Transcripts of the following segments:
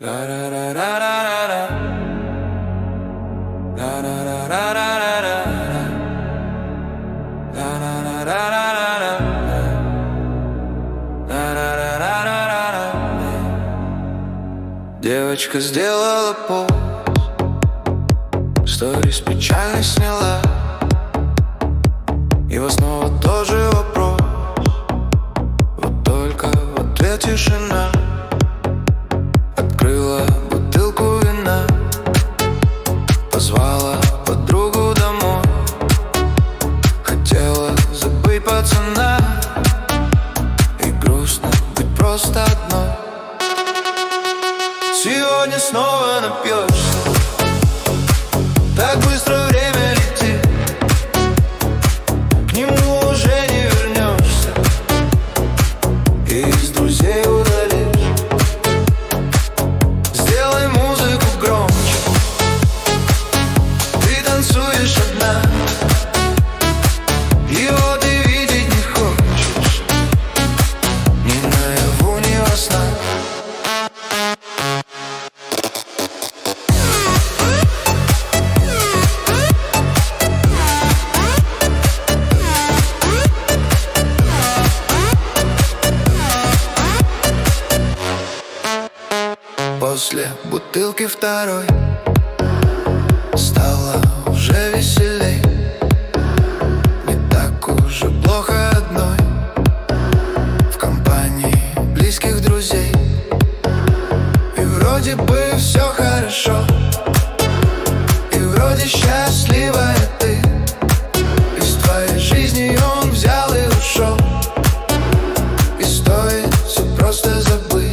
Девочка сделала пост, сторис печально сняла. Его снова тот же вопрос, вот только в ответ тишина. Открыла бутылку вина, позвала подругу домой. Хотела забыть пацана, и грустно быть просто одной. Сегодня снова напьешься, так быстро время летит, к нему уже не вернешься, и из друзей удалишь. Сделай музыку громче, ты танцуешь одна, его ты видеть не хочешь, ни наяву, ни во снах. После бутылки второй стало уже веселей, не так уже плохо одной, в компании близких друзей. И вроде бы все хорошо, и вроде счастливая ты. Из твоей жизни он взял и ушел, и стоит все просто забыть.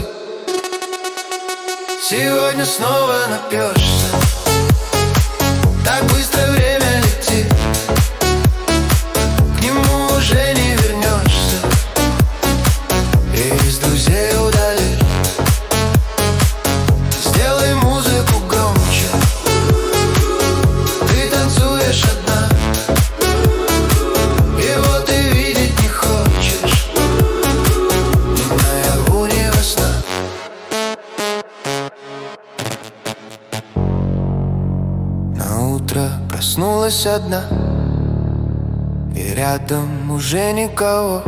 Сегодня снова напьешься, так быстро время летит, к нему уже не вернешься, и из друзей удалишь. Сделай музыку громче, ты танцуешь одна, его ты видеть не хочешь, ни наяву, ни во снах. Утро проснулась одна, и рядом уже никого.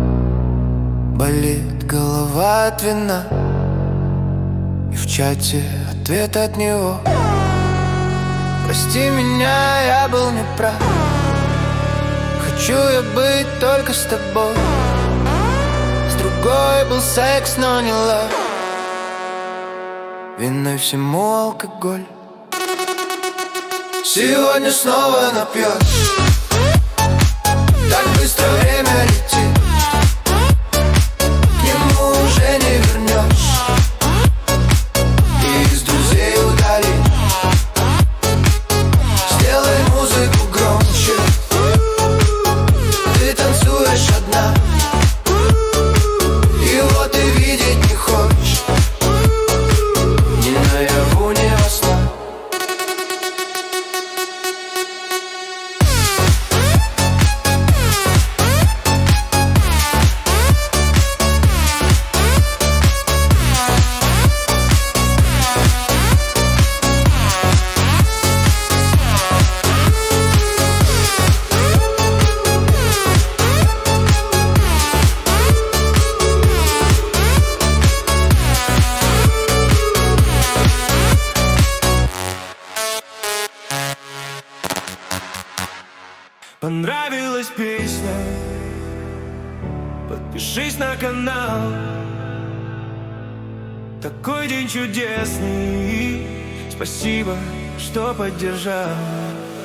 Болит голова от вина, и в чате ответ от него. Прости меня, я был неправ, хочу я быть только с тобой. С другой был секс, но не лав, виной всему алкоголь. Сегодня снова напьешь, так быстро время летит, к нему уже не вернешь, и из друзей удалишь. Сделай музыку громче, ты танцуешь одна, его ты видеть не хочешь, ни наяву, ни во снах. Понравилась песня, подпишись на канал. Такой день чудесный, спасибо, что поддержал.